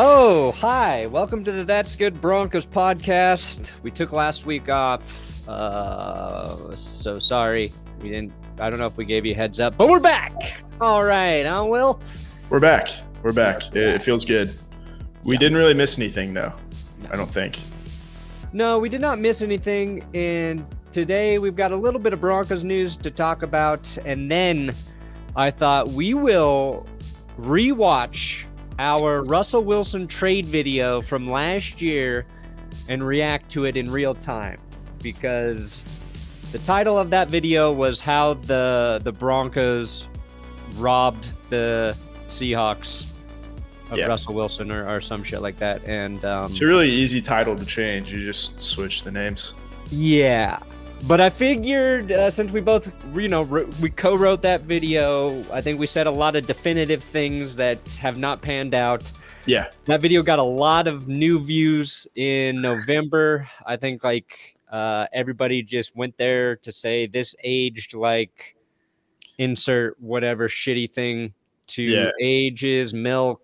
Oh, hi. Welcome to the That's Good Broncos podcast. We took last week off. So sorry. I don't know if we gave you a heads up, but we're back. All right, huh, Will? We're back. It feels good. We didn't really miss anything, though. No. I don't think. No, we did not miss anything. And today we've got a little bit of Broncos news to talk about. And then I thought we will rewatch our Russell Wilson trade video from last year and react to it in real time, because the title of that video was how the Broncos robbed the Seahawks of Russell Wilson or some shit like that. And it's a really easy title to change. You just switch the names. Yeah. But I figured since we both, we co-wrote that video, I think we said a lot of definitive things that have not panned out. Yeah. That video got a lot of new views in November. I think everybody just went there to say this aged like insert whatever shitty thing to ages, milk.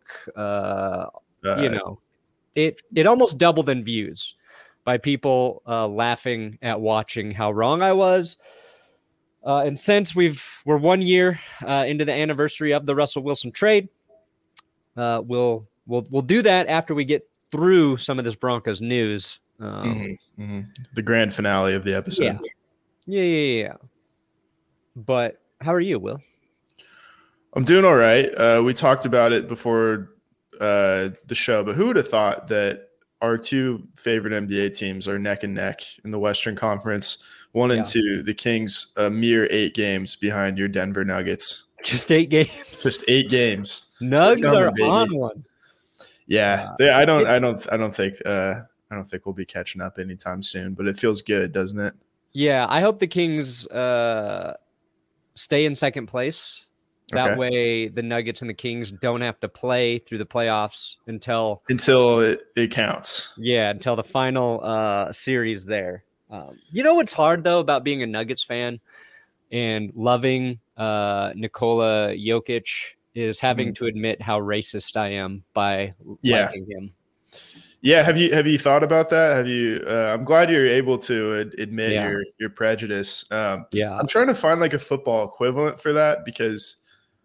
It almost doubled in views by people laughing at watching how wrong I was. And since we're 1 year into the anniversary of the Russell Wilson trade, we'll do that after we get through some of this Broncos news. The grand finale of the episode. Yeah. But how are you, Will? I'm doing all right. We talked about it before the show, but who would have thought that our two favorite NBA teams are neck and neck in the Western Conference, 1 and 2. The Kings, a mere 8 games behind your Denver Nuggets. Just 8 games. Just 8 games. Nugs are on one. Yeah, I don't think we'll be catching up anytime soon, but it feels good, doesn't it? Yeah, I hope the Kings stay in second place. That way the Nuggets and the Kings don't have to play through the playoffs until it counts. Yeah, until the final series there. You know what's hard, though, about being a Nuggets fan and loving Nikola Jokic is having to admit how racist I am by liking him. Yeah, have you thought about that? I'm glad you're able to admit your prejudice. I'm trying to find like a football equivalent for that, because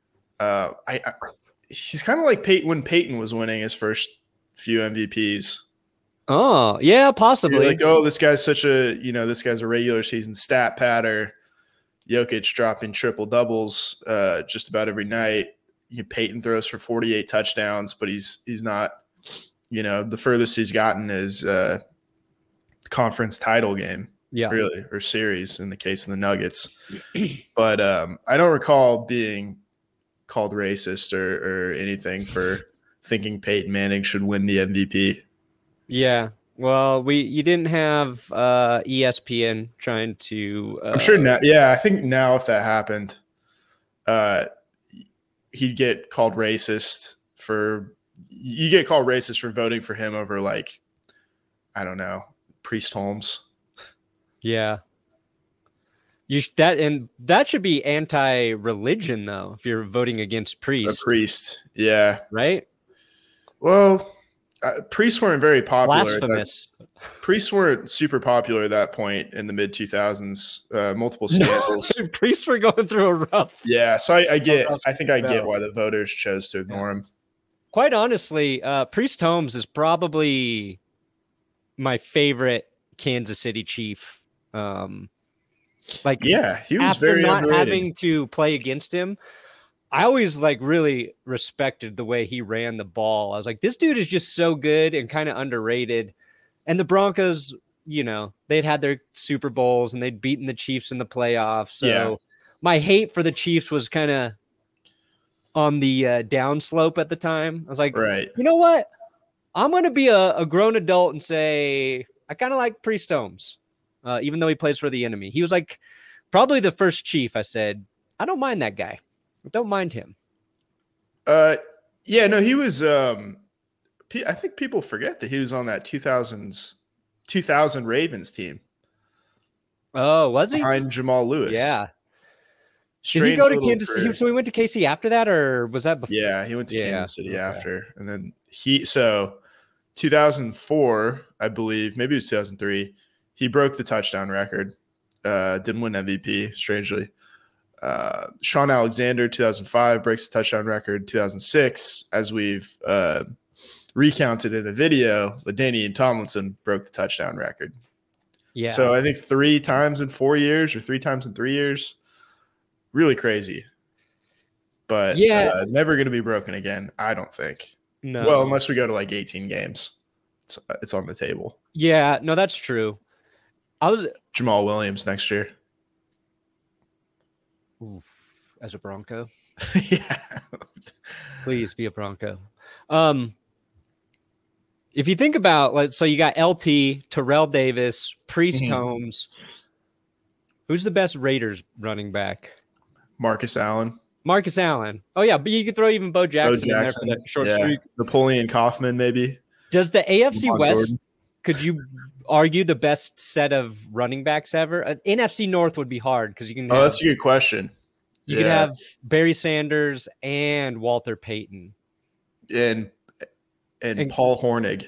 he's kind of like when Peyton was winning his first few MVPs. Oh, yeah, possibly. You're like, this guy's this guy's a regular season stat patter. Jokic dropping triple doubles just about every night. Peyton throws for 48 touchdowns, but he's not, the furthest he's gotten is conference title game. Yeah, really, or series in the case of the Nuggets. But I don't recall being called racist or anything for thinking Peyton Manning should win the MVP. Yeah. Well, you didn't have ESPN trying to I'm sure now. Yeah, I think now if that happened, he'd get called racist for voting for him over, like, I don't know, Priest Holmes. Yeah. That should be anti-religion, though, if you're voting against priests. A priest, yeah. Right? Well, priests weren't very popular. Blasphemous. Priests weren't super popular at that point in the mid-2000s. Multiple scandals. No, priests were going through a rough. Yeah, so I get why the voters chose to ignore him. Quite honestly, Priest Holmes is probably my favorite Kansas City Chief. He was after very not underrated. Having to play against him, I always really respected the way he ran the ball. I was like, this dude is just so good and kind of underrated. And the Broncos, they'd had their Super Bowls and they'd beaten the Chiefs in the playoffs. So my hate for the Chiefs was kind of on the downslope at the time. I was like, you know what? I'm going to be a grown adult and say, I kind of like Priest Holmes, even though he plays for the enemy. He was like probably the first Chief. I said, I don't mind that guy. I don't mind him. He was I think people forget that he was on that 2000 Ravens team. Oh, was he? Behind Jamal Lewis. Yeah. Did he go to little Kansas City? career. So he went to KC after that, or was that before? Yeah, he went to Yeah, Kansas City okay. after, and then 2004, I believe, maybe it was 2003. He broke the touchdown record. Didn't win MVP, strangely. Sean Alexander, 2005, breaks the touchdown record. 2006, as we've recounted in a video, LaDainian Tomlinson broke the touchdown record. Yeah. So I think 3 times in 4 years or 3 times in 3 years. Really crazy. But never going to be broken again, I don't think. No. Well, unless we go to like 18 games. It's on the table. Yeah, no, that's true. Jamal Williams next year. Oof, as a Bronco. Yeah. Please be a Bronco. If you think about, so you got LT, Terrell Davis, Priest Holmes. Who's the best Raiders running back? Marcus Allen. Oh, yeah, but you could throw even Bo Jackson in there for that short streak. Napoleon Kaufman, maybe. Does the AFC Lamont West, Gordon. could you argue the best set of running backs ever? NFC North would be hard because you can. That's a good question. You could have Barry Sanders and Walter Payton. And Paul Hornig.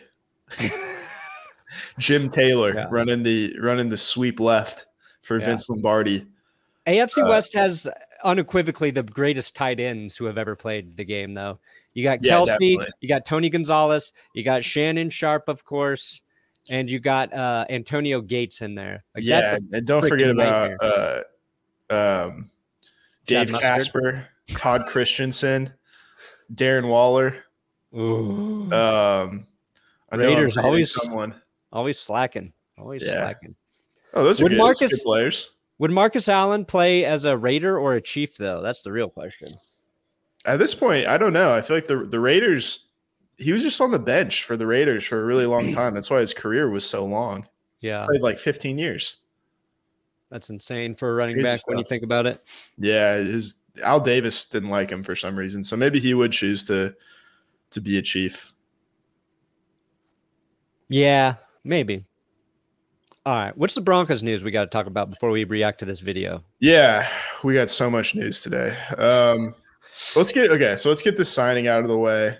Jim Taylor running the sweep left for Vince Lombardi. AFC West has unequivocally the greatest tight ends who have ever played the game, though. You got Kelsey, you got Tony Gonzalez, you got Shannon Sharp, of course, and you got Antonio Gates in there. And don't forget about Dave Casper, Todd Christensen, Darren Waller. Ooh. Raiders always slacking. Slacking. Oh, those are good players. Would Marcus Allen play as a Raider or a Chief, though? That's the real question. At this point, I don't know. I feel like the Raiders, he was just on the bench for the Raiders for a really long time. That's why his career was so long. Yeah. He played like 15 years. That's insane for a running back when you think about it. Yeah. Al Davis didn't like him for some reason. So maybe he would choose to be a Chief. Yeah, maybe. All right. What's the Broncos news we got to talk about before we react to this video? Yeah, we got so much news today. Let's get this signing out of the way.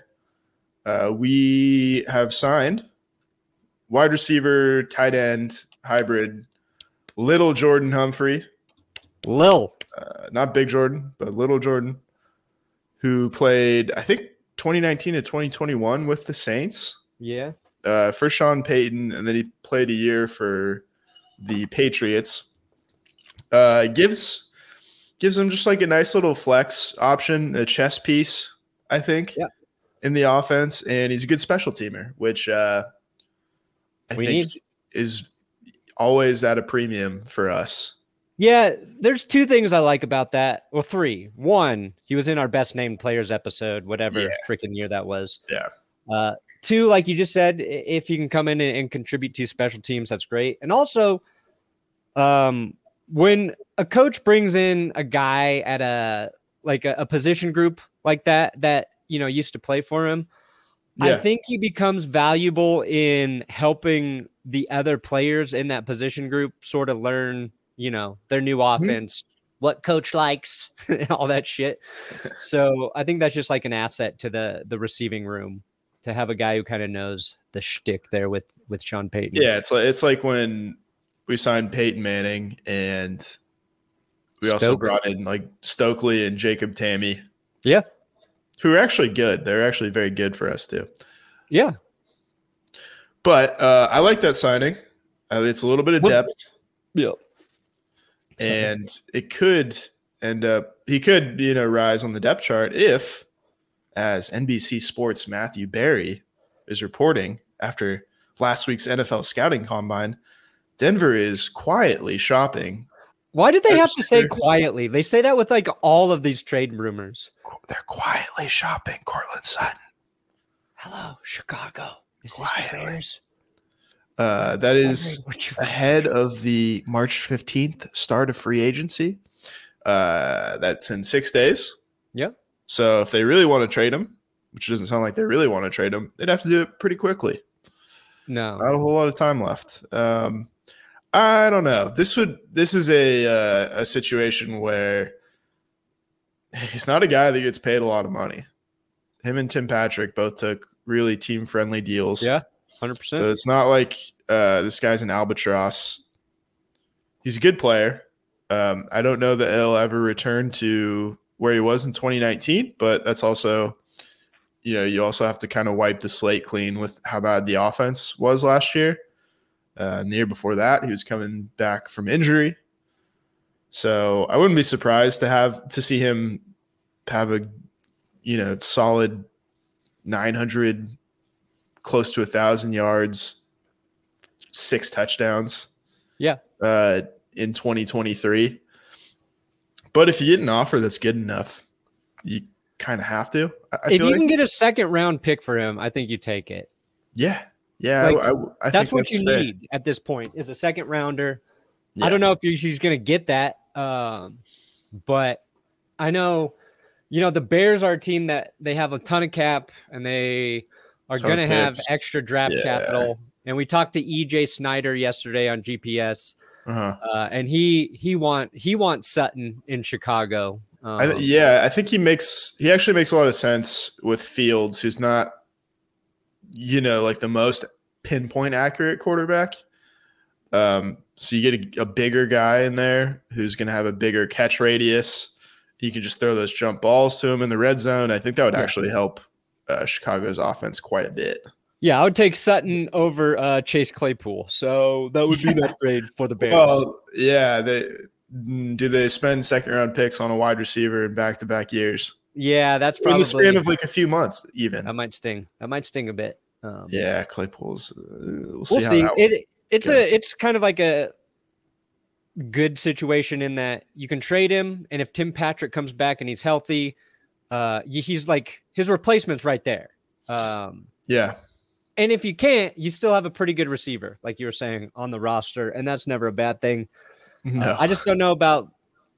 We have signed wide receiver, tight end, hybrid, little Jordan Humphrey. Not big Jordan, but little Jordan, who played, I think, 2019 to 2021 with the Saints. Yeah. For Sean Payton, and then he played a year for the Patriots. Gives him just like a nice little flex option, a chess piece, I think, in the offense, and he's a good special teamer, which I think is always at a premium for us. Yeah, there's 2 things I like about that. Well, 3. 1, he was in our best named players episode, whatever freaking year that was. Yeah. 2, like you just said, if you can come in and contribute to special teams, that's great. And also, when a coach brings in a guy at a position group like that used to play for him, I think he becomes valuable in helping the other players in that position group sort of learn, their new offense, what coach likes, and all that shit. So I think that's just like an asset to the receiving room, to have a guy who kind of knows the shtick there with Sean Payton. Yeah, it's like when we signed Peyton Manning and we also brought in like Stokely and Jacob Tamme. Yeah. Who are actually good. They're actually very good for us too. Yeah. But I like that signing. It's a little bit of depth. Yeah. And it could end up, he could, rise on the depth chart if, as NBC Sports' Matthew Berry is reporting after last week's NFL scouting combine, Denver is quietly shopping. Why did they have to say quietly? They say that with like all of these trade rumors. They're quietly shopping Cortland Sutton. Hello, Chicago. Is this the Bears? That is ahead of the March 15th start of free agency. That's in 6 days. Yeah. So if they really want to trade him, which doesn't sound like they really want to trade him, they'd have to do it pretty quickly. No. Not a whole lot of time left. I don't know. This is a situation where he's not a guy that gets paid a lot of money. Him and Tim Patrick both took really team-friendly deals. Yeah, 100%. So it's not like this guy's an albatross. He's a good player. I don't know that he'll ever return to where he was in 2019, but that's also, you also have to kind of wipe the slate clean with how bad the offense was last year. And the year before that, he was coming back from injury. So I wouldn't be surprised to see him have a, solid 900, close to 1,000 yards, 6 touchdowns. Yeah. In 2023. But if you get an offer that's good enough, you kind of have to. If you can get a second-round pick for him, I think you take it. Yeah. Yeah. I that's what you need at this point is a second-rounder. Yeah. I don't know if he's going to get that. But I know, the Bears are a team that they have a ton of cap and they are going to have extra draft capital. And we talked to EJ Snyder yesterday on GPS. And he wants Sutton in Chicago. I think he actually makes a lot of sense with Fields, who's not, like the most pinpoint accurate quarterback. So you get a bigger guy in there who's going to have a bigger catch radius. You can just throw those jump balls to him in the red zone. I think that would actually help Chicago's offense quite a bit. Yeah, I would take Sutton over Chase Claypool. So that would be an upgrade for the Bears. Well, yeah. Do they spend second-round picks on a wide receiver in back-to-back years? Yeah, that's probably – in the span of like a few months even. That might sting. That might sting a bit. Yeah, Claypool's we'll see. It's kind of like a good situation in that you can trade him, and if Tim Patrick comes back and he's healthy, he's like – his replacement's right there. Yeah. And if you can't, you still have a pretty good receiver, like you were saying, on the roster, and that's never a bad thing. No. I just don't know about,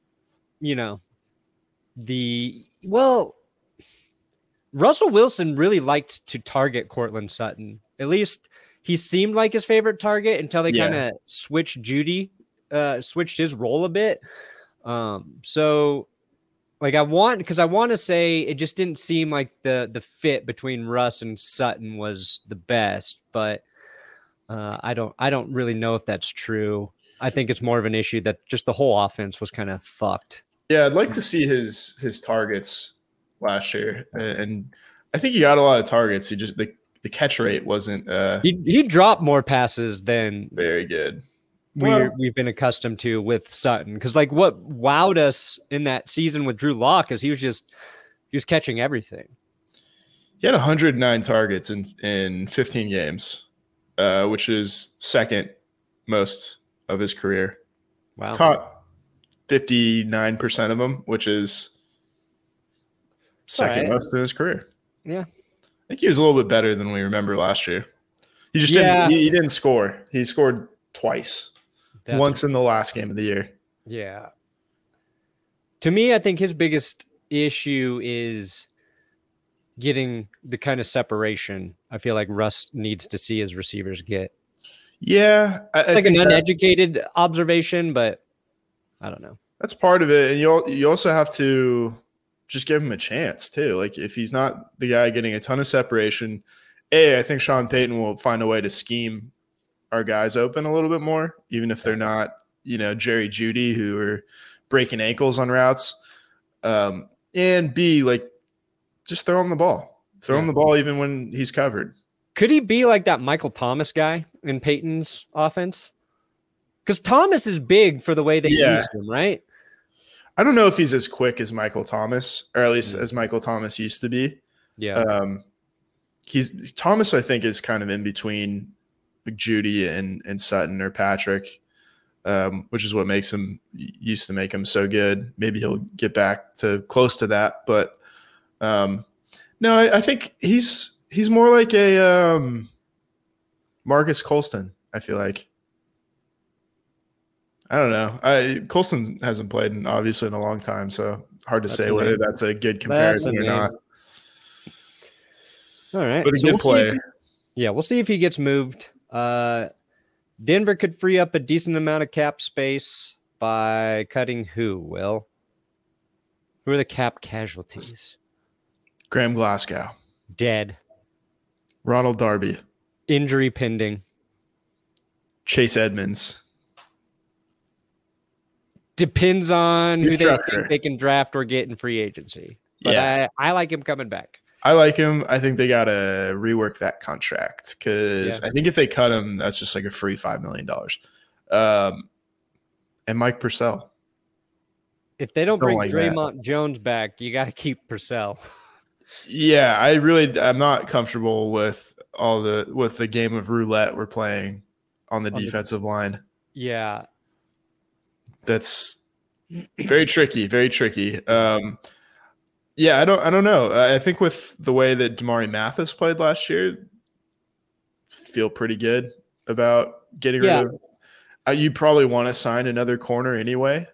Russell Wilson really liked to target Courtland Sutton. At least he seemed like his favorite target until they kind of switched his role a bit. So like I want to say it just didn't seem like the fit between Russ and Sutton was the best, but I don't really know if that's true. I think it's more of an issue that just the whole offense was kind of fucked. Yeah, I'd like to see his targets last year, and I think he got a lot of targets. He just the catch rate wasn't. He dropped more passes than very good. We've been accustomed to with Sutton, because like what wowed us in that season with Drew Lock is he was catching everything. He had 109 targets in 15 games, which is second most of his career. Wow. Caught 59% of them, which is second most in his career. Yeah. I think he was a little bit better than we remember last year. He just didn't score. He scored twice. Once in the last game of the year. Yeah. To me, I think his biggest issue is getting the kind of separation I feel like Russ needs to see his receivers get. Yeah. It's like an uneducated observation, but I don't know. That's part of it. And you also have to just give him a chance too. Like if he's not the guy getting a ton of separation, I think Sean Payton will find a way to scheme our guys open a little bit more, even if they're not, Jerry Jeudy, who are breaking ankles on routes. And B, like, just throw him the ball. Throw him the ball even when he's covered. Could he be like that Michael Thomas guy in Peyton's offense? Because Thomas is big for the way they used him, right? I don't know if he's as quick as Michael Thomas, or at least as Michael Thomas used to be. Yeah. Thomas, I think, is kind of in between Jeudy and Sutton or Patrick, which is what used to make him so good. Maybe he'll get back to close to that, but no, I think he's more like a Marcus Colston. I feel like. I don't know. Colston hasn't played obviously in a long time, so hard to say whether that's a good comparison or not. All right, but a good player. We'll see if he gets moved. Denver could free up a decent amount of cap space by cutting who, Will? Who are the cap casualties? Graham Glasgow, Dead. Ronald Darby, Injury pending. Chase Edmonds. Depends on who they Strucker. think they can draft or get in free agency. But Yeah. I like him coming back. I like him. I think they got to rework that contract because I think if they cut him, that's just like a free $5 million. And Mike Purcell. If they don't bring Draymond Jones back, you got to keep Purcell. Yeah, I'm not comfortable with the game of roulette we're playing on the defensive line. Yeah. That's very tricky, very tricky. Yeah, I don't know. I think with the way that Damari Mathis played last year, feel pretty good about getting rid of. You probably want to sign another corner anyway.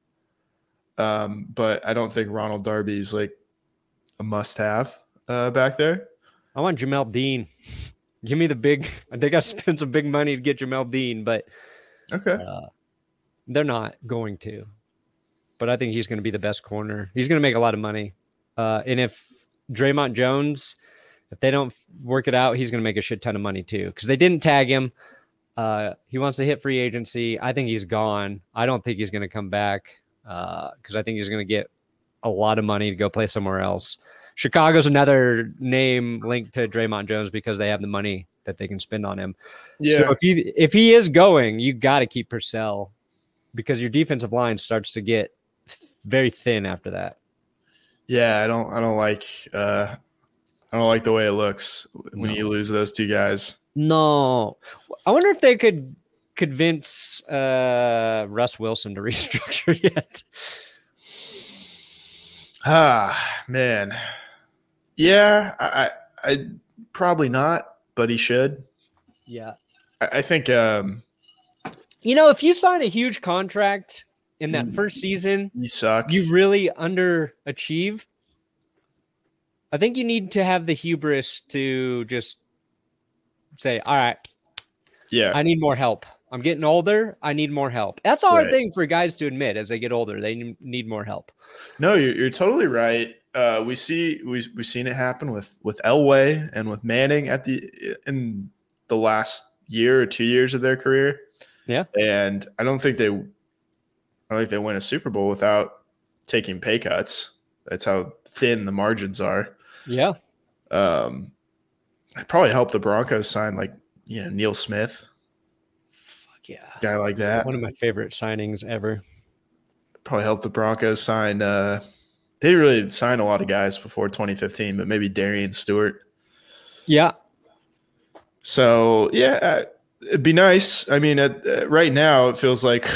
But I don't think Ronald Darby's like a must-have back there. I want Jamel Dean. Give me the big. I think I spent some big money to get Jamel Dean, but okay, they're not going to. But I think he's going to be the best corner. He's going to make a lot of money. And if Draymond Jones, if they don't work it out, he's going to make a shit ton of money too. Because they didn't tag him. He wants to hit free agency. I think he's gone. I don't think he's going to come back because I think he's going to get a lot of money to go play somewhere else. Chicago's another name linked to Draymond Jones because they have the money that they can spend on him. Yeah. So if he is going, you got to keep Purcell because your defensive line starts to get very thin after that. Yeah, I don't like the way it looks when you lose those two guys. No, I wonder if they could convince Russ Wilson to restructure yet. Man. Yeah, I probably not, but he should. Yeah. I think if you sign a huge contract in that first season, you suck. You really underachieve. I think you need to have the hubris to just say, all right, yeah, I need more help. I'm getting older. I need more help. That's a hard thing for guys to admit as they get older. They need more help. No, you're totally right. We've seen it happen with Elway and with Manning in the last year or 2 years of their career. Yeah, and I don't think they win a Super Bowl without taking pay cuts. That's how thin the margins are. Yeah, it probably helped the Broncos sign Neil Smith. Fuck yeah, guy like that. One of my favorite signings ever. Probably helped the Broncos sign. They really signed a lot of guys before 2015, but maybe Darian Stewart. Yeah. So yeah, it'd be nice. I mean, right now it feels like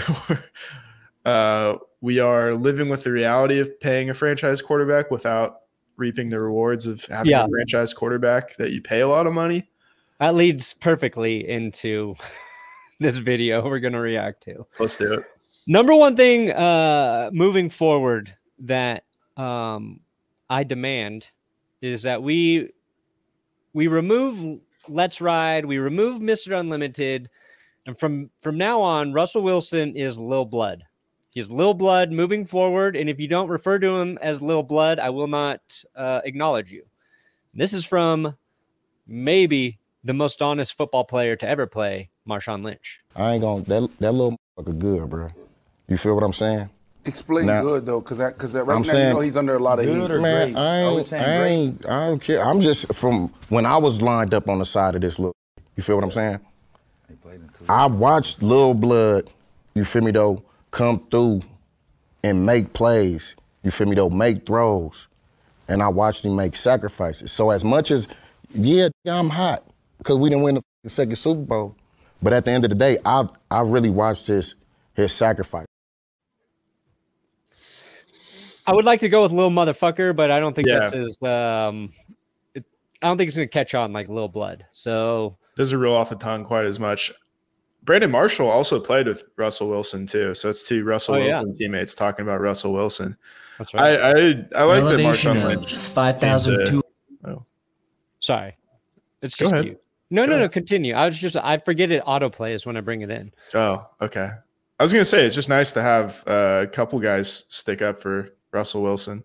we are living with the reality of paying a franchise quarterback without reaping the rewards of having a franchise quarterback that you pay a lot of money. That leads perfectly into this video we're going to react to. Let's do it. Number one thing moving forward that I demand is that we remove Let's Ride, we remove Mr. Unlimited, and from now on, Russell Wilson is Lil Blood. He's Lil Blood moving forward, and if you don't refer to him as Lil Blood, I will not acknowledge you. This is from maybe the most honest football player to ever play, Marshawn Lynch. I ain't gonna that little motherfucker good, bro. You feel what I'm saying? Explain now, good though, because right now he's under a lot of heat. Man, I don't care. I'm just from when I was lined up on the side of this little. You feel what I'm saying? I watched Lil Blood. You feel me though? Come through and make plays. You feel me though? Make throws, and I watched him make sacrifices. So as much as I'm hot because we didn't win the second Super Bowl, but at the end of the day, I really watched his sacrifice. I would like to go with Lil Motherfucker, but I don't think that's his. I don't think it's going to catch on like Lil Blood. So doesn't roll off the tongue quite as much. Brandon Marshall also played with Russell Wilson too, so it's two Russell Wilson teammates talking about Russell Wilson. That's right. I like the Marshawn Lynch 5,002. Oh, sorry, it's just cute. No. Continue. I forget it autoplays when I bring it in. Oh, okay. I was gonna say it's just nice to have a couple guys stick up for Russell Wilson.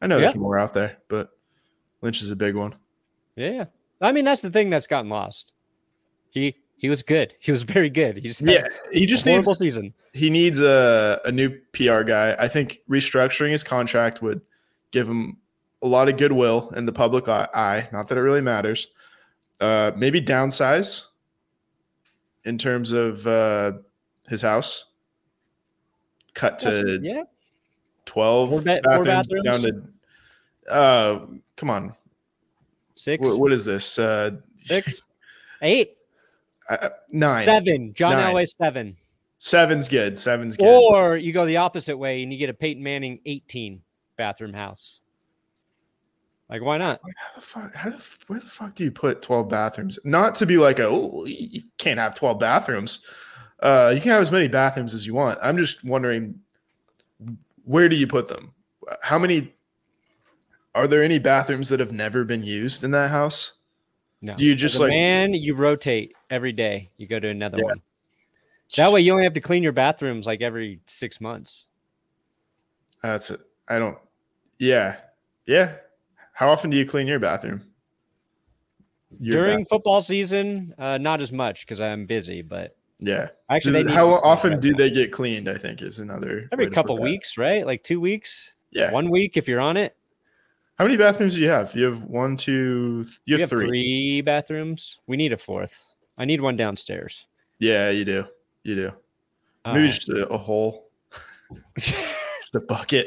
I know there's more out there, but Lynch is a big one. Yeah. I mean, that's the thing that's gotten lost. He was good. He was very good. He just needs a season. He needs a new PR guy. I think restructuring his contract would give him a lot of goodwill in the public eye. Not that it really matters. Maybe downsize in terms of his house. Cut to 12 bathrooms down to come on. 6. What is this? 6? 8? 9. 7. John 9. Elway 7. 7's good. 7's good. Or you go the opposite way and you get a Peyton Manning 18 bathroom house. Like, why not? Where the fuck do you put 12 bathrooms? Not to be like you can't have 12 bathrooms. You can have as many bathrooms as you want. I'm just wondering, where do you put them? How many? Are there any bathrooms that have never been used in that house? No. Do you just you rotate every day. You go to another one. That way you only have to clean your bathrooms like every 6 months. That's it. I don't. Yeah. How often do you clean your bathroom? During football season, not as much because I'm busy, but yeah. Actually, how often do they get cleaned? I think is another. Every couple weeks, right? Like 2 weeks. Yeah. 1 week if you're on it. How many bathrooms do you have? You have 1, 2. You have 3. 3 bathrooms. We need a 4th. I need one downstairs. Yeah, you do. Maybe just a hole. Just a bucket.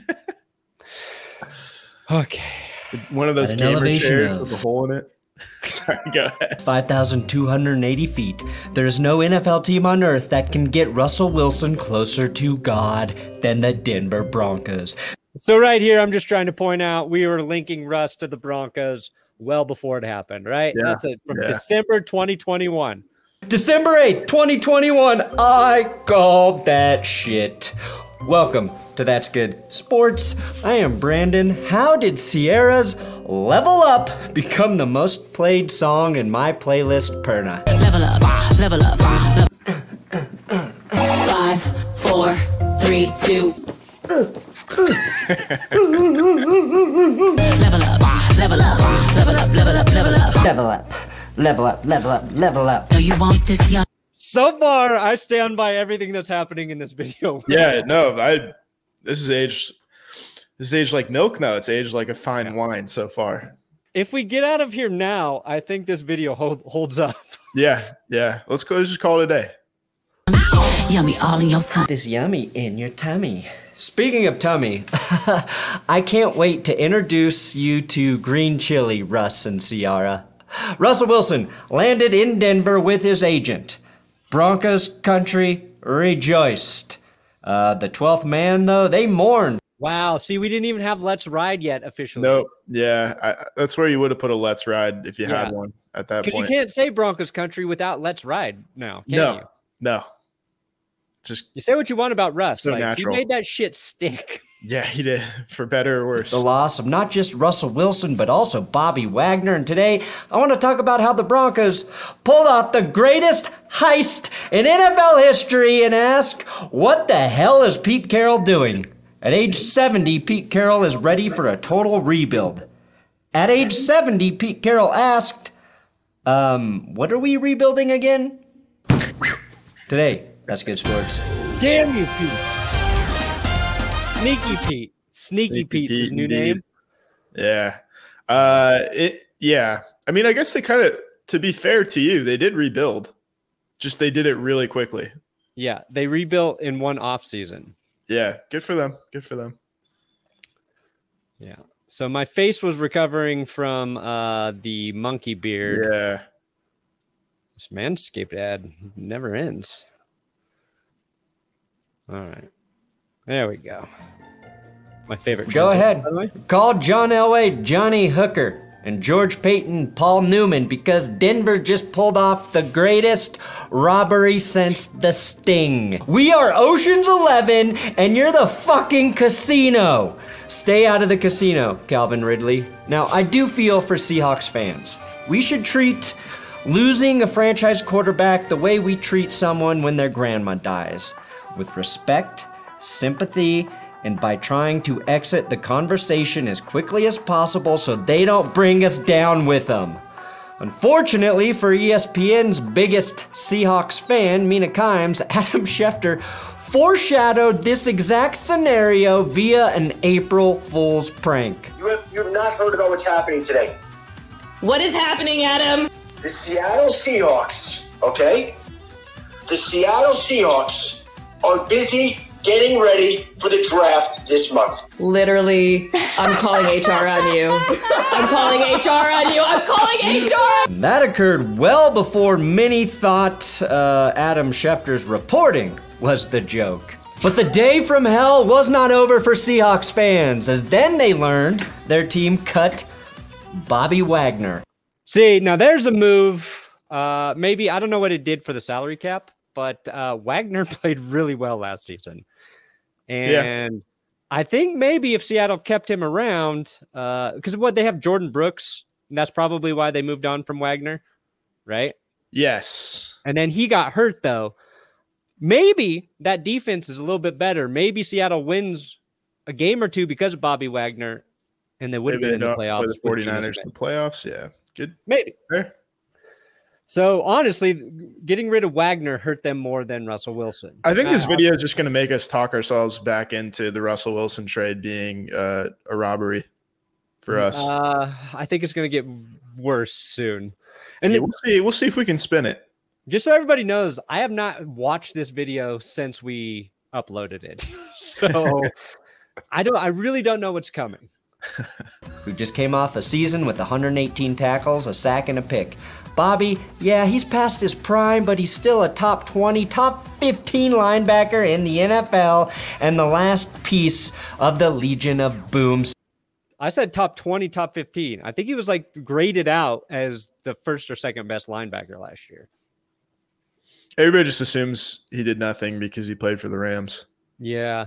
Okay. One of those gamer chairs with a hole in it. Sorry, go ahead. 5,280 feet. There's no NFL team on earth that can get Russell Wilson closer to God than the Denver Broncos. So right here, I'm just trying to point out we were linking Russ to the Broncos well before it happened, right? Yeah. That's it. From December 2021. December 8th, 2021. I called that shit. Welcome to That's Good Sports. I am Brandon. How did Sierra's Level Up become the most played song in my playlist, Perna? Level up, level up, level up. 5, 4, 3, 2. Level up, level up, level up, level up, level up. Level up, level up, level up, level up. No, you want this young. So far, I stand by everything that's happening in this video. Yeah, no, this is aged like milk now. It's aged like a fine wine so far. If we get out of here now, I think this video holds up. Yeah. Let's just call it a day. Yummy all in your tummy. This yummy in your tummy. Speaking of tummy, I can't wait to introduce you to green chili, Russ and Ciara. Russell Wilson landed in Denver with his agent. Broncos country rejoiced. The 12th man, though, they mourned. Wow. See, we didn't even have Let's Ride yet officially. Nope. Yeah. That's where you would have put a Let's Ride if you had one at that point. Because you can't say Broncos country without Let's Ride now, can you? No. Just you say what you want about Russ. So natural. He made that shit stink. Yeah, he did, for better or worse. The loss of not just Russell Wilson, but also Bobby Wagner. And today, I want to talk about how the Broncos pulled off the greatest heist in NFL history and ask, what the hell is Pete Carroll doing? At age 70, Pete Carroll is ready for a total rebuild. At age 70, Pete Carroll asked, what are we rebuilding again? Today, That's Good Sports. Damn you, Pete. Sneaky Pete. Sneaky Pete's his new name. Yeah. I mean, I guess they kind of, to be fair to you, they did rebuild. Just they did it really quickly. Yeah, they rebuilt in one offseason. Yeah, good for them. Good for them. Yeah. So my face was recovering from the monkey beard. Yeah. This Manscaped ad never ends. All right. There we go. My favorite. Go ahead. Call John Elway Johnny Hooker and George Payton Paul Newman because Denver just pulled off the greatest robbery since the Sting. We are Ocean's 11 and you're the fucking casino. Stay out of the casino, Calvin Ridley. Now, I do feel for Seahawks fans. We should treat losing a franchise quarterback the way we treat someone when their grandma dies. With respect, sympathy, and by trying to exit the conversation as quickly as possible so they don't bring us down with them. Unfortunately for ESPN's biggest Seahawks fan, Mina Kimes, Adam Schefter foreshadowed this exact scenario via an April Fool's prank. You have not heard about what's happening today. What is happening, Adam? The Seattle Seahawks, okay? The Seattle Seahawks are busy getting ready for the draft this month. Literally, I'm calling HR on you. I'm calling HR on you. I'm calling HR. That occurred well before many thought Adam Schefter's reporting was the joke. But the day from hell was not over for Seahawks fans, as then they learned their team cut Bobby Wagner. See, now there's a move. Maybe, I don't know what it did for the salary cap, but Wagner played really well last season. And I think maybe if Seattle kept him around, because they have Jordan Brooks, and that's probably why they moved on from Wagner, right? Yes. And then he got hurt, though. Maybe that defense is a little bit better. Maybe Seattle wins a game or two because of Bobby Wagner, and they would have been in the playoffs. Play the 49ers in the playoffs, yeah. Good. Maybe. Fair. So, honestly, getting rid of Wagner hurt them more than Russell Wilson. I think this video is just going to make us talk ourselves back into the Russell Wilson trade being a robbery for us. I think it's going to get worse soon. And we'll see if we can spin it. Just so everybody knows, I have not watched this video since we uploaded it. So, I really don't know what's coming. Who just came off a season with 118 tackles, a sack, and a pick. Bobby, yeah, he's past his prime, but he's still a top 20, top 15 linebacker in the NFL, and the last piece of the Legion of Boom. I said top 20, top 15. I think he was graded out as the first or second best linebacker last year. Everybody just assumes he did nothing because he played for the Rams. Yeah.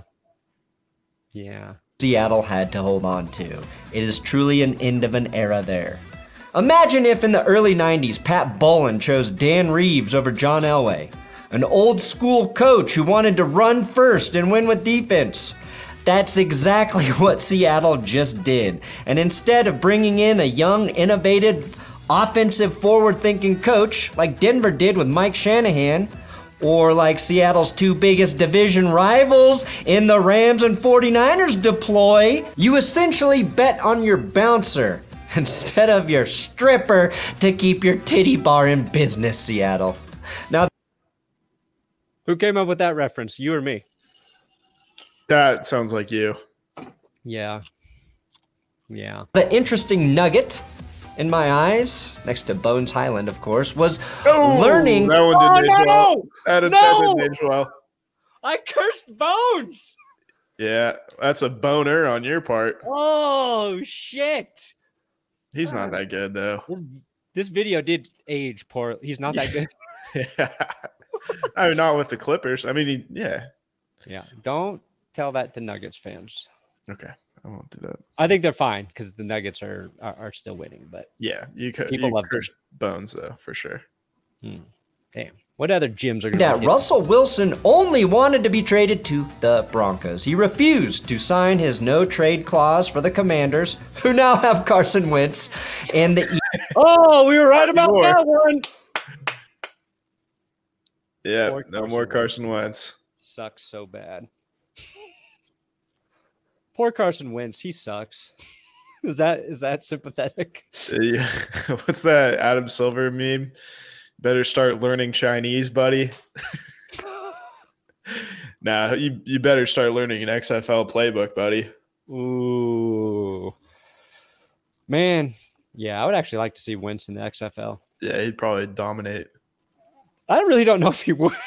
Seattle had to hold on to. It is truly an end of an era there. Imagine if in the early 90s, Pat Bowlen chose Dan Reeves over John Elway, an old school coach who wanted to run first and win with defense. That's exactly what Seattle just did. And instead of bringing in a young, innovative, offensive, forward-thinking coach like Denver did with Mike Shanahan, or like Seattle's two biggest division rivals in the Rams and 49ers deploy, you essentially bet on your bouncer instead of your stripper to keep your titty bar in business, Seattle. Now, who came up with that reference? You or me? That sounds like you. Yeah. The interesting nugget in my eyes, next to Bones Highland, of course, was learning. That one didn't age well. That didn't age well. I cursed Bones. Yeah, that's a boner on your part. Oh, shit. He's not that good, though. This video did age poorly. He's not that good. Yeah. I mean, not with the Clippers. I mean, yeah. Don't tell that to Nuggets fans. Okay. I won't do that. I think they're fine because the Nuggets are still winning. But yeah, people love Bones, though, for sure. Damn. What other gyms are that Russell Wilson only wanted to be traded to the Broncos. He refused to sign his no-trade clause for the Commanders, who now have Carson Wentz, and the Oh, we were right about that one. Yeah, no more Carson Wentz. Sucks so bad. Poor Carson Wentz. He sucks. Is that sympathetic? Yeah. What's that Adam Silver meme? Better start learning Chinese, buddy. Nah, you better start learning an XFL playbook, buddy. Ooh. Man. Yeah, I would actually like to see Wentz in the XFL. Yeah, he'd probably dominate. I really don't know if he would.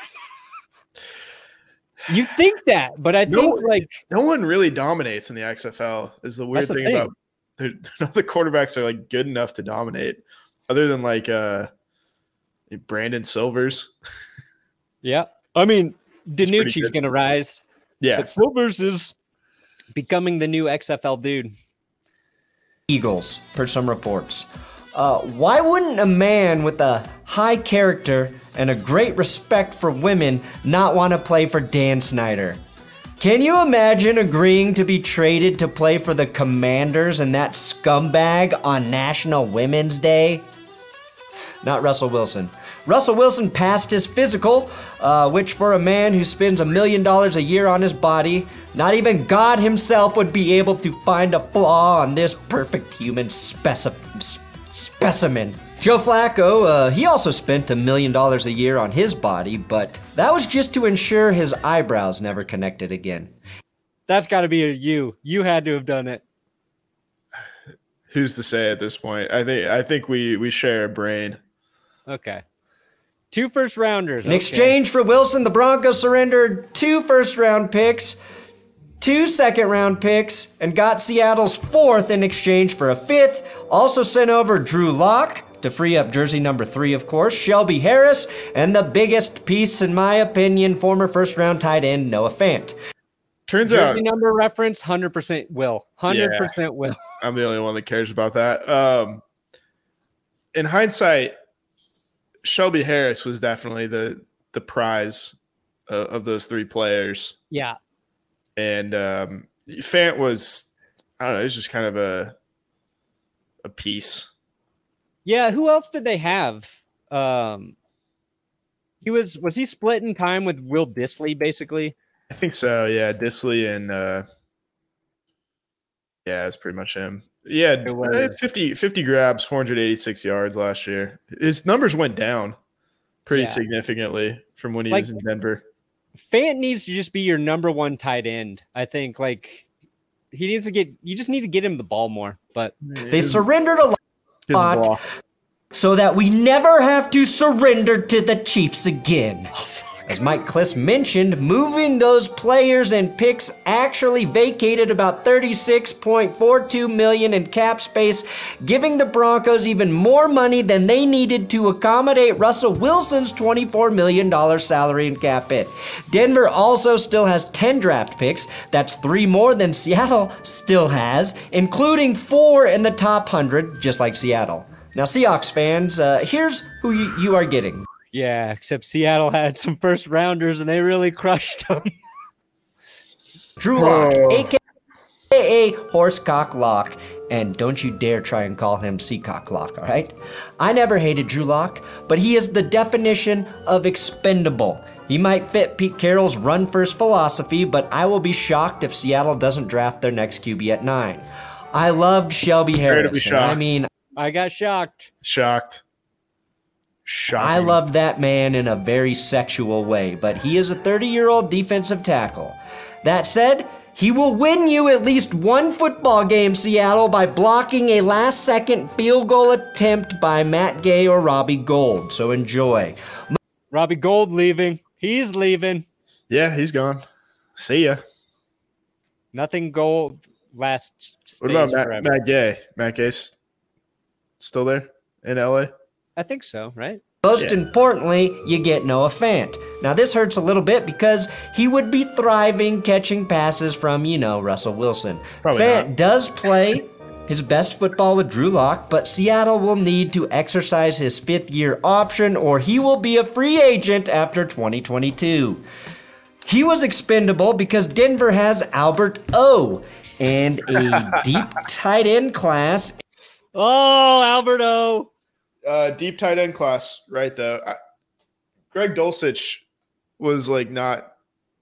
You think that, but I think no one really dominates in the XFL is the weird thing about none of the quarterbacks are good enough to dominate other than Brandon Silvers. Yeah. I mean, DiNucci's going to rise. Yeah. But Silvers is becoming the new XFL dude. Eagles, per some reports. Why wouldn't a man with a high character and a great respect for women not want to play for Dan Snyder? Can you imagine agreeing to be traded to play for the Commanders and that scumbag on National Women's Day? Not Russell Wilson. Russell Wilson passed his physical, which for a man who spends $1 million a year on his body, not even God himself would be able to find a flaw on this perfect human specimen. Joe Flacco, he also spent $1 million a year on his body, but that was just to ensure his eyebrows never connected again. That's got to be you. You had to have done it. Who's to say at this point? I think we share a brain. Okay. 2 first-rounders. In exchange for Wilson, the Broncos surrendered 2 first-round picks, 2 second-round picks, and got Seattle's 4th in exchange for a 5th. Also sent over Drew Lock to free up jersey number 3, of course, Shelby Harris, and the biggest piece, in my opinion, former first-round tight end Noah Fant. Turns jersey out number reference, 100% Will. 100% Will. I'm the only one that cares about that. In hindsight, Shelby Harris was definitely the prize of those 3 players. Yeah. And Fant was, I don't know, it was just kind of a piece. Yeah, who else did they have? Was he splitting time with Will Dissly, basically? I think so, yeah. Dissly and it's pretty much him. Yeah, 50 grabs, 486 yards last year. His numbers went down pretty significantly from when he was in Denver. Fant needs to just be your number 1 tight end. I think you just need to get him the ball more. But they surrendered a lot so that we never have to surrender to the Chiefs again. As Mike Kliss mentioned, moving those players and picks actually vacated about $36.42 million in cap space, giving the Broncos even more money than they needed to accommodate Russell Wilson's $24 million salary and cap hit. Denver also still has 10 draft picks. That's 3 more than Seattle still has, including 4 in the top 100, just like Seattle. Now, Seahawks fans, here's who you are getting. Yeah, except Seattle had some first rounders and they really crushed them. Drew Lock, a.k.a. Horsecock Lock, and don't you dare try and call him Seacock Lock, all right? I never hated Drew Lock, but he is the definition of expendable. He might fit Pete Carroll's run-first philosophy, but I will be shocked if Seattle doesn't draft their next QB at 9. I loved Shelby Harris. I got shocked. Shocked. I love that man in a very sexual way, but he is a 30-year-old defensive tackle. That said, he will win you at least 1 football game, Seattle, by blocking a last-second field goal attempt by Matt Gay or Robbie Gould. So enjoy. Robbie Gould leaving. He's leaving. Yeah, he's gone. See ya. Nothing Gold lasts. What about Matt Gay? Matt Gay's still there in LA? I think so, right? Most importantly, you get Noah Fant. Now, this hurts a little bit because he would be thriving catching passes from, Russell Wilson. Probably Fant not. does play his best football with Drew Lock, but Seattle will need to exercise his 5th-year option or he will be a free agent after 2022. He was expendable because Denver has Albert O and a deep tight end class. Oh, Albert O. Deep tight end class, right, though. Greg Dulcich was, not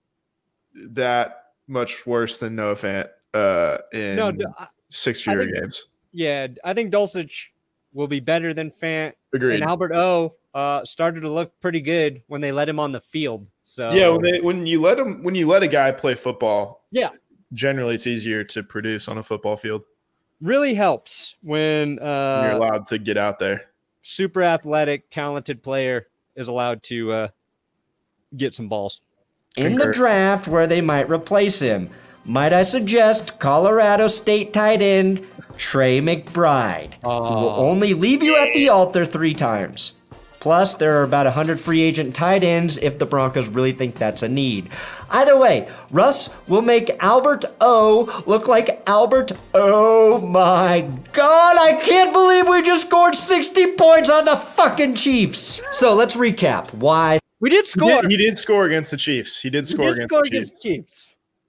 that much worse than Noah Fant in 6-year games. Yeah, I think Dulcich will be better than Fant. Agreed. And Albert O started to look pretty good when they let him on the field. So yeah, when you let a guy play football, generally it's easier to produce on a football field. Really helps when you're allowed to get out there. Super athletic, talented player is allowed to get some balls. In the draft where they might replace him, might I suggest Colorado State tight end Trey McBride, who will only leave you at the altar 3 times. Plus, there are about 100 free agent tight ends if the Broncos really think that's a need. Either way, Russ will make Albert O look like Albert. Oh my God, I can't believe we just scored 60 points on the fucking Chiefs. So let's recap why. We did score. He did score against the Chiefs. He did score against the Chiefs.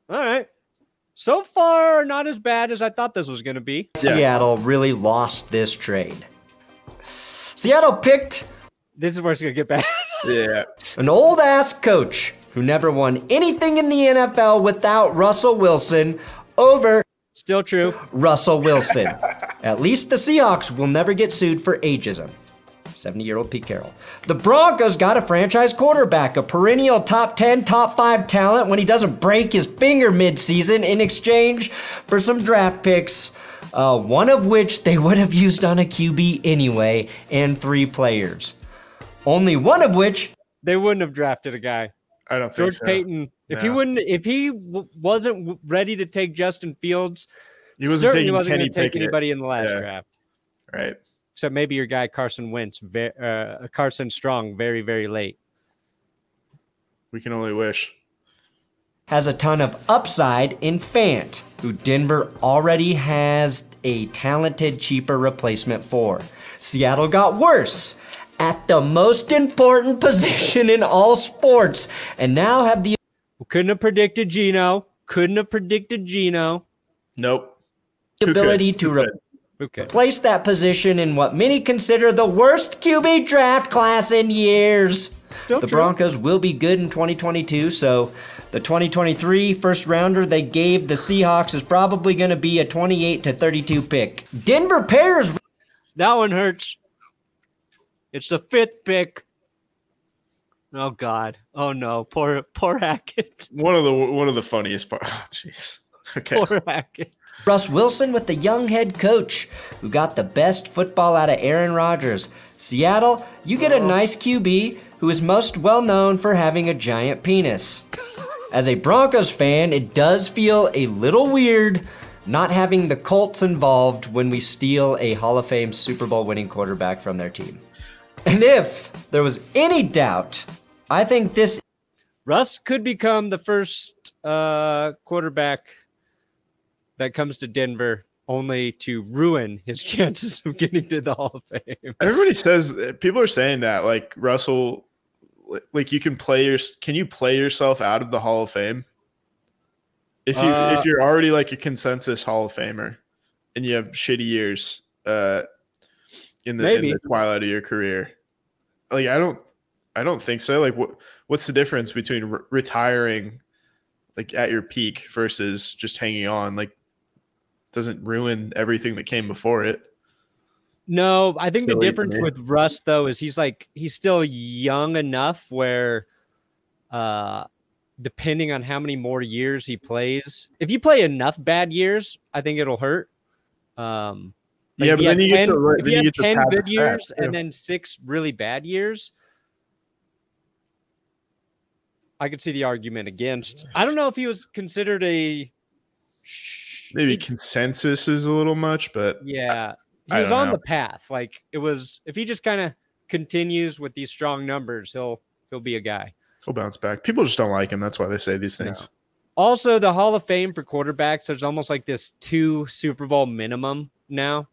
All right. So far, not as bad as I thought this was going to be. Seattle really lost this trade. Seattle picked This is where it's going to get bad. Yeah. an old-ass coach who never won anything in the NFL without Russell Wilson over Still true. Russell Wilson. At least the Seahawks will never get sued for ageism. 70-year-old Pete Carroll. The Broncos got a franchise quarterback, a perennial top 10, top 5 talent when he doesn't break his finger midseason in exchange for some draft picks, one of which they would have used on a QB anyway, and 3 players. Only one of which They wouldn't have drafted a guy. I don't think George so. Payton. If No. he wasn't ready to take Justin Fields, He wasn't certainly taking wasn't Kenny going to take Pickett. anybody in the last Yeah. draft. Right. Except maybe your guy Carson Wentz, Carson Strong, very, very late. We can only wish. has a ton of upside in Fant, who Denver already has a talented, cheaper replacement for. Seattle got worse at the most important position in all sports, and now have the Couldn't have predicted Geno. Nope. ability could? to Who could? Okay. replace that position in what many consider the worst QB draft class in years. Still The true. Broncos will be good in 2022, so the 2023 first rounder they gave the Seahawks is probably going to be a 28 to 32 pick. Denver Bears. That one hurts. It's the 5th pick. Oh God. Oh no. Poor Hackett. One of the funniest parts. Oh, jeez. Okay. Poor Hackett. Russ Wilson with the young head coach who got the best football out of Aaron Rodgers. Seattle, you get a nice QB who is most well known for having a giant penis. As a Broncos fan, it does feel a little weird not having the Colts involved when we steal a Hall of Fame Super Bowl winning quarterback from their team. And if there was any doubt, I think this Russ could become the first quarterback that comes to Denver only to ruin his chances of getting to the Hall of Fame. Everybody says people are saying that like Russell, like you can you play yourself out of the Hall of Fame if you're already like a consensus Hall of Famer and you have shitty years in the twilight of your career. Like I don't think so. Like what's the difference between retiring like at your peak versus just hanging on? Like doesn't ruin everything that came before it. No, I think the Silly difference to me. with Russ though is he's still young enough where depending on how many more years he plays, if you play enough bad years, I think it'll hurt. Yeah, but then you get to if you have 10 pad good the years stats, too. and then 6 really bad years, I could see the argument against. I don't know if he was considered a Maybe consensus is a little much, but yeah, he I was don't on know. the path. Like it was, if he just kind of continues with these strong numbers, he'll be a guy. he'll bounce back. People just don't like him. That's why they say these things. Also, the Hall of Fame for quarterbacks, there's almost like this 2 Super Bowl minimum now.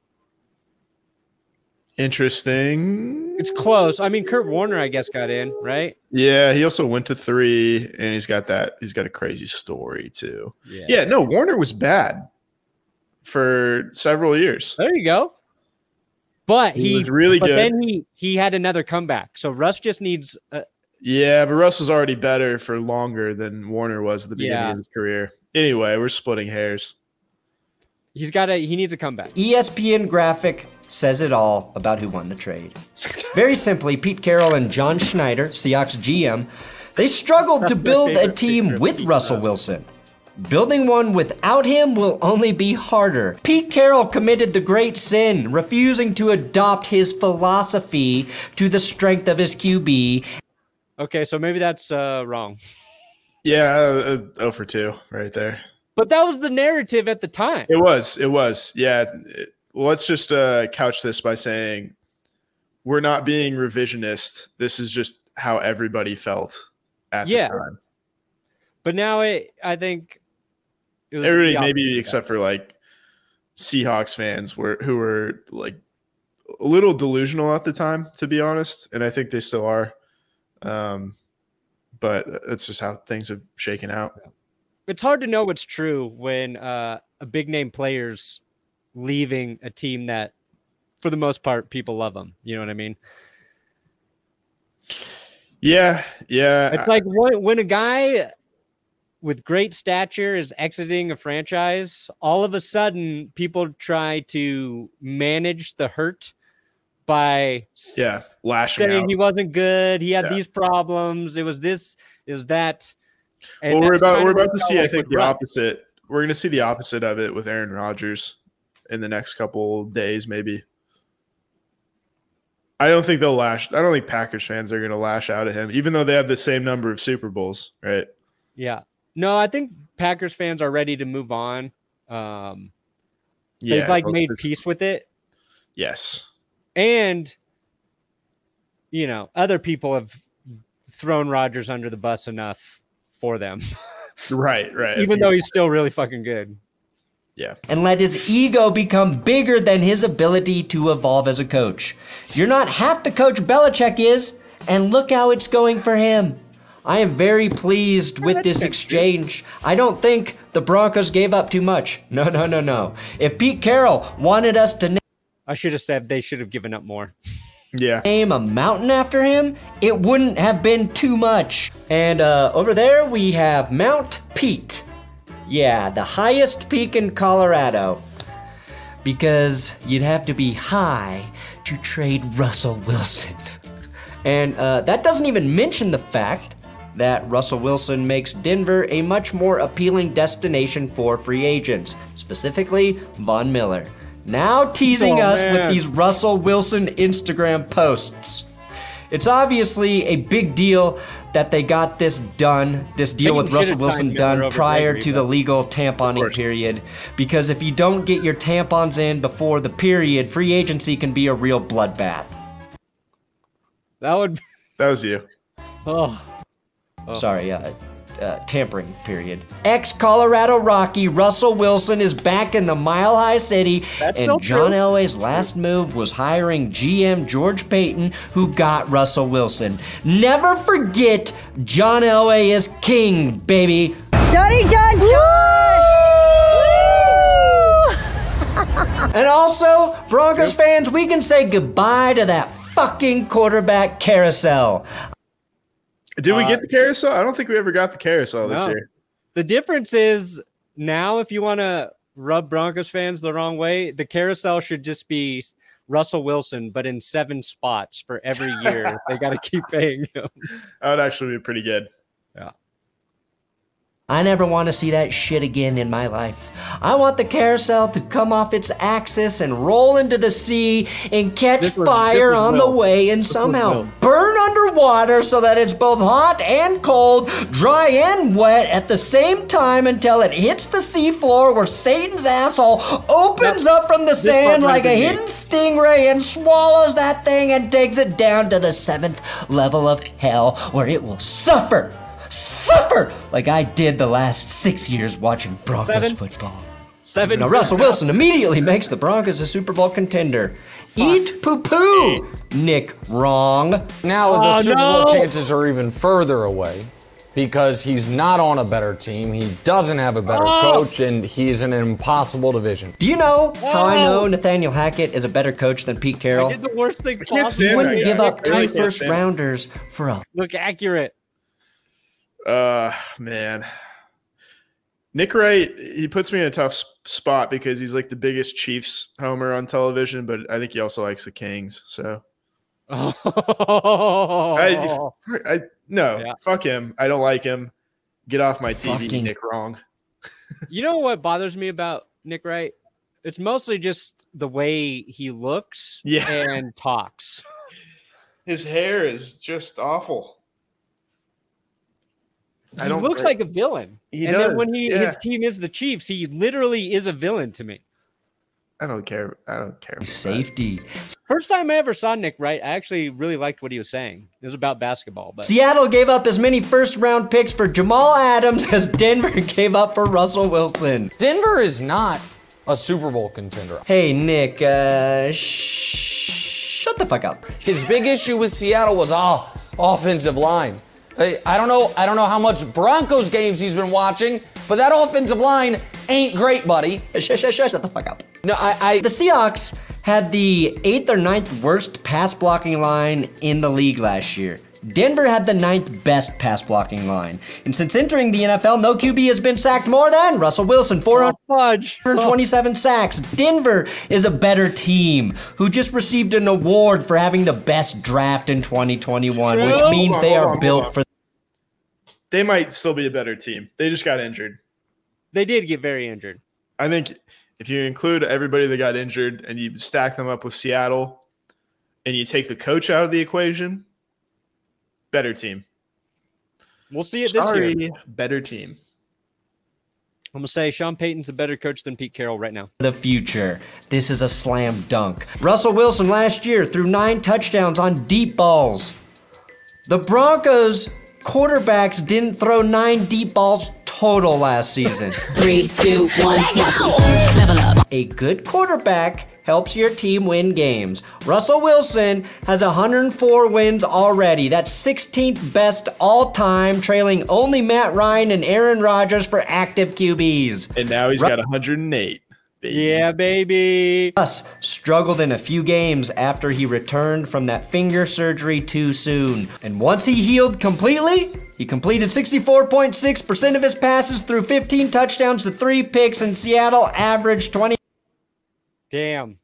Interesting. It's close. I mean, Kurt Warner, I guess, got in, right? Yeah, he also went to 3, and he's got a crazy story too. Yeah, no, Warner was bad for several years. There you go. But He was really good. Then he had another comeback. So Russ just needs Yeah, but Russ was already better for longer than Warner was at the beginning Yeah. of his career. Anyway, we're splitting hairs. he needs a comeback. ESPN graphic says it all about who won the trade. Very simply, Pete Carroll and John Schneider, Seahawks GM, they struggled to build a team with Russell Wilson. Building one without him will only be harder. Pete Carroll committed the great sin, refusing to adopt his philosophy to the strength of his QB. Okay, so maybe that's wrong. Yeah, 0 for 2 right there. But that was the narrative at the time. It was. Yeah. Let's just couch this by saying we're not being revisionist. This is just how everybody felt at the time. But now I think it was Everybody, the maybe opposite. except for like Seahawks fans who were like a little delusional at the time, to be honest. And I think they still are. But that's just how things have shaken out. it's hard to know what's true when a big name player's leaving a team that, for the most part, people love them. You know what I mean? Yeah. It's like when a guy with great stature is exiting a franchise, all of a sudden people try to manage the hurt by lashing saying out. he wasn't good. He had these problems. It was this, it was that. And we're about to see, I think, the opposite. We're going to see the opposite of it with Aaron Rodgers in the next couple days, maybe. I don't think Packers fans are going to lash out at him, even though they have the same number of Super Bowls, right? Yeah. No, I think Packers fans are ready to move on. They've made peace with it. Yes. And, other people have thrown Rodgers under the bus enough for them. Right. Even though he's still really fucking good. Yeah. And let his ego become bigger than his ability to evolve as a coach. You're not half the coach Belichick is, and look how it's going for him. I am very pleased with this exchange. I don't think the Broncos gave up too much. No. If Pete Carroll wanted us to I should have said they should have given up more. Yeah. Name a mountain after him, it wouldn't have been too much. And over there we have Mount Pete. Yeah, the highest peak in Colorado. Because you'd have to be high to trade Russell Wilson. And that doesn't even mention the fact that Russell Wilson makes Denver a much more appealing destination for free agents, specifically Von Miller. Now teasing us with these Russell Wilson Instagram posts. It's obviously a big deal that they got this deal with Russell Wilson done prior to the legal tamponing period. Because if you don't get your tampons in before the period, free agency can be a real bloodbath. That was you. Sorry, tampering period. Ex-Colorado Rocky Russell Wilson is back in the Mile High City, and John Elway's last move was hiring GM George Payton, who got Russell Wilson. Never forget, John Elway is king, baby. Johnny John And also, Broncos fans, we can say goodbye to that fucking quarterback carousel. Did we get the carousel? I don't think we ever got the carousel this year. The difference is now, if you want to rub Broncos fans the wrong way, the carousel should just be Russell Wilson, but in 7 spots for every year. They got to keep paying him. That would actually be pretty good. Yeah. I never want to see that shit again in my life. I want the carousel to come off its axis and roll into the sea and catch fire on the way and somehow burn underwater so that it's both hot and cold, dry and wet at the same time until it hits the seafloor where Satan's asshole opens up from the sand like a hidden stingray and swallows that thing and takes it down to the 7th level of hell where it will suffer like I did the last 6 years watching Broncos football. 7. Now Russell Wilson immediately makes the Broncos a Super Bowl contender. Eat poo-poo, Nick Wrong. Now the Super Bowl chances are even further away because he's not on a better team, he doesn't have a better coach, and he's in an impossible division. Do you know how I know Nathaniel Hackett is a better coach than Pete Carroll? I did the worst thing possible. He wouldn't give up 2 first-rounders for a... Look accurate. Man. Nick Wright, he puts me in a tough spot because he's like the biggest Chiefs homer on television, but I think he also likes the Kings. So, fuck him. I don't like him. Get off my TV, Nick Wrong. You know what bothers me about Nick Wright? It's mostly just the way he looks and talks. His hair is just awful. He looks like a villain. Then when his team is the Chiefs, he literally is a villain to me. I don't care. Safety. First time I ever saw Nick Wright, I actually really liked what he was saying. It was about basketball. But Seattle gave up as many first-round picks for Jamal Adams as Denver gave up for Russell Wilson. Denver is not a Super Bowl contender. Hey, Nick, shut the fuck up. His big issue with Seattle was offensive line. I don't know how much Broncos games he's been watching, but that offensive line ain't great, buddy. Shut the fuck up. No, the Seahawks had the 8th or 9th worst pass blocking line in the league last year. Denver had the 9th best pass blocking line. And since entering the NFL, no QB has been sacked more than Russell Wilson, 427 sacks. Denver is a better team who just received an award for having the best draft in 2021, which means they are built for. They might still be a better team. They just got injured. They did get very injured. I think if you include everybody that got injured and you stack them up with Seattle and you take the coach out of the equation, better team. We'll see it this year. Better team. I'm going to say Sean Payton's a better coach than Pete Carroll right now. The future. This is a slam dunk. Russell Wilson last year threw 9 touchdowns on deep balls. The Broncos quarterbacks didn't throw 9 deep balls total last season. 3, 2, 1, level up. A good quarterback helps your team win games. Russell Wilson has 104 wins already. That's 16th best all time, trailing only Matt Ryan and Aaron Rodgers for active QBs. And now he's got 108. Baby. Yeah, baby. Russ struggled in a few games after he returned from that finger surgery too soon. And once he healed completely, he completed 64.6% of his passes, threw 15 touchdowns to 3 picks, and Seattle averaged 20. Damn.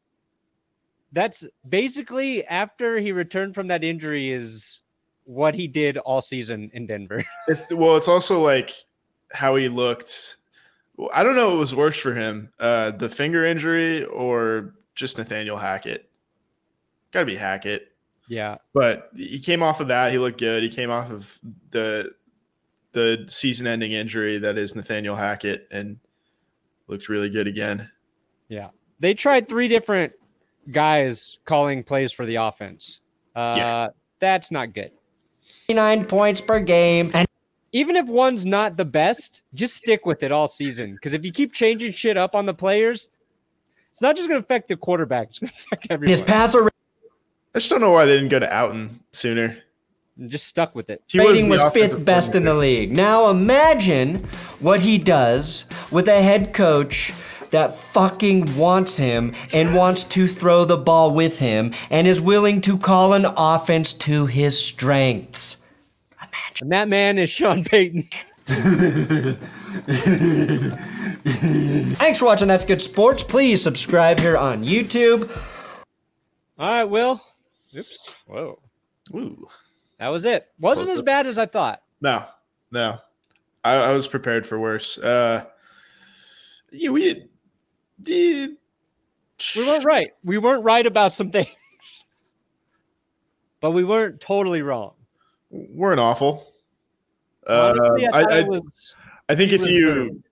That's basically after he returned from that injury is what he did all season in Denver. It's also like how he looked. I don't know what was worse for him, the finger injury or just Nathaniel Hackett. Got to be Hackett. Yeah. But he came off of that. He looked good. He came off of the season-ending injury that is Nathaniel Hackett and looked really good again. Yeah. They tried 3 different guys calling plays for the offense. That's not good. 9 points per game. And even if one's not the best, just stick with it all season. Because if you keep changing shit up on the players, it's not just going to affect the quarterback. It's going to affect everyone. His passer I just don't know why they didn't go to Outten sooner. Just stuck with it. rating was 5th best in the league. Now imagine what he does with a head coach that fucking wants him and wants to throw the ball with him and is willing to call an offense to his strengths. Imagine. And that man is Sean Payton. Thanks for watching That's Good Sports. Please subscribe here on YouTube. All right, Will. Oops. Whoa. Ooh. That was it. Wasn't as bad as I thought. No. I was prepared for worse. We weren't right. We weren't right about some things. But we weren't totally wrong. Weren't awful. Honestly, I think if you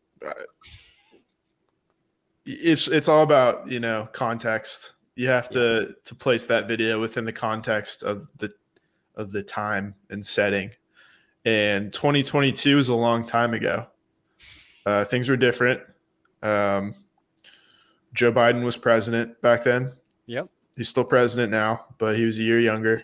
it's all about, context. You have to place that video within the context of the time and setting. And 2022 is a long time ago. Things were different. Joe Biden was president back then. Yep. He's still president now, but he was a year younger.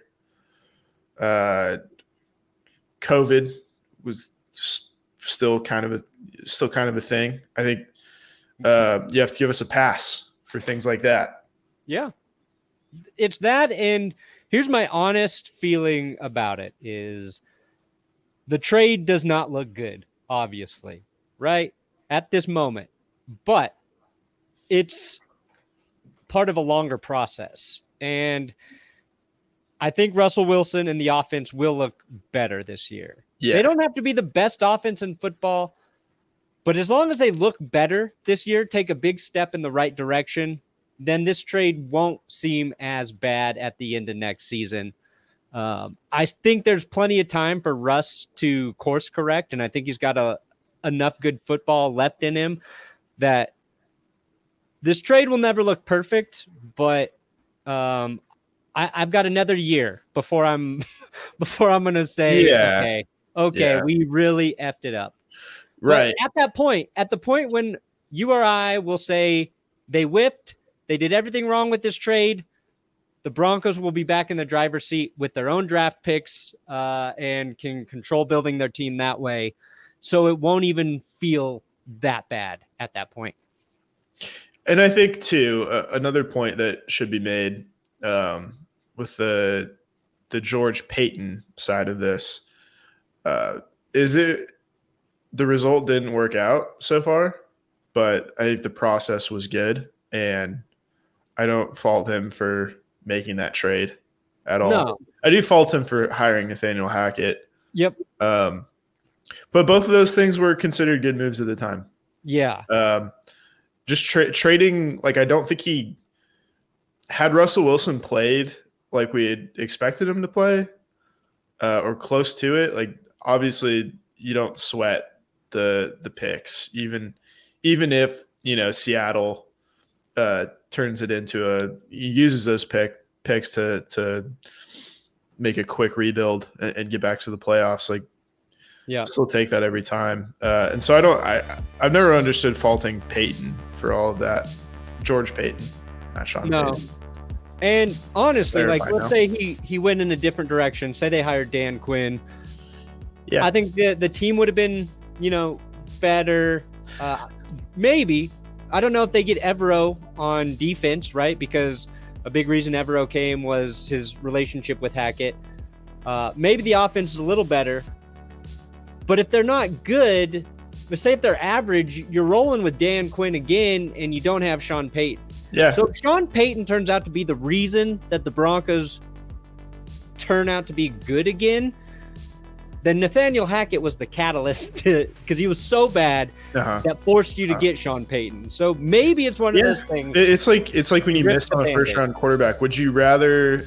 COVID was still kind of a thing. I think you have to give us a pass for things like that. Yeah. It's that, and here's my honest feeling about it is the trade does not look good, obviously, right? At this moment. But it's part of a longer process. And I think Russell Wilson and the offense will look better this year. Yeah. They don't have to be the best offense in football, but as long as they look better this year, take a big step in the right direction, then this trade won't seem as bad at the end of next season. I think there's plenty of time for Russ to course correct, and I think he's got enough good football left in him that this trade will never look perfect, but I've got another year before I'm going to say, okay, we really effed it up. Right. But at the point when you or I will say they whiffed, they did everything wrong with this trade, the Broncos will be back in the driver's seat with their own draft picks and can control building their team that way. So it won't even feel that bad at that point. And I think too, another point that should be made with the George Paton side of this is it the result didn't work out so far, but I think the process was good, and I don't fault him for making that trade at all. No. I do fault him for hiring Nathaniel Hackett. Yep. But both of those things were considered good moves at the time. Yeah. Just trading, like, I don't think he had Russell Wilson played like we had expected him to play or close to it. Like, obviously you don't sweat the picks, even if, Seattle turns it into uses those picks to make a quick rebuild and get back to the playoffs. Like, yeah, still take that every time. And so I've never understood faulting Peyton for all of that. George Paton, not Sean Payton. And honestly, Clarify let's say he went in a different direction. Say they hired Dan Quinn. Yeah, I think the team would have been, better. Maybe. I don't know if they get Evero on defense, right? Because a big reason Evero came was his relationship with Hackett. Maybe the offense is a little better. But if they're not good, but say if they're average, you're rolling with Dan Quinn again, and you don't have Sean Payton. Yeah. So if Sean Payton turns out to be the reason that the Broncos turn out to be good again, then Nathaniel Hackett was the catalyst because he was so bad that forced you to get Sean Payton. So maybe it's one of those things. It's like when you miss on a first-round quarterback. Would you rather,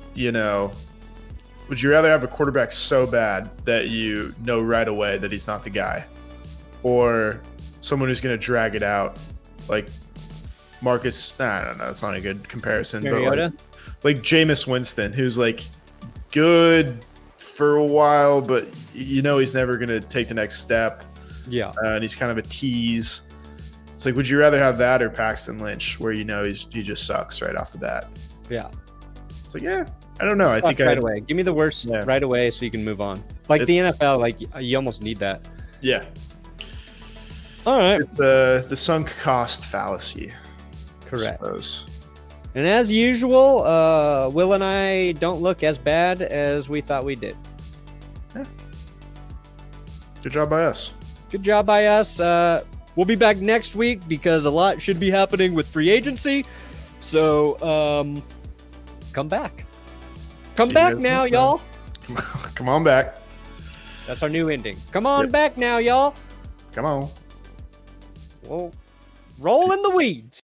have a quarterback so bad that you know right away that he's not the guy, or someone who's going to drag it out, like Marcus? I don't know. It's not a good comparison, Mariota? but like Jameis Winston, who's like good for a while, but he's never going to take the next step. Yeah. And he's kind of a tease. It's like, would you rather have that or Paxton Lynch, where he just sucks right off the bat? Yeah. It's like, I don't know. I think right away. Give me the worst right away so you can move on. Like the NFL, like you almost need that. Yeah. All right. It's the sunk cost fallacy. Correct. I suppose. And as usual, Will and I don't look as bad as we thought we did. Yeah. Good job by us. Good job by us. We'll be back next week because a lot should be happening with free agency. So come back. Come back now, y'all. Come on back. That's our new ending. Come on back now, y'all. Come on. Well, roll in the weeds.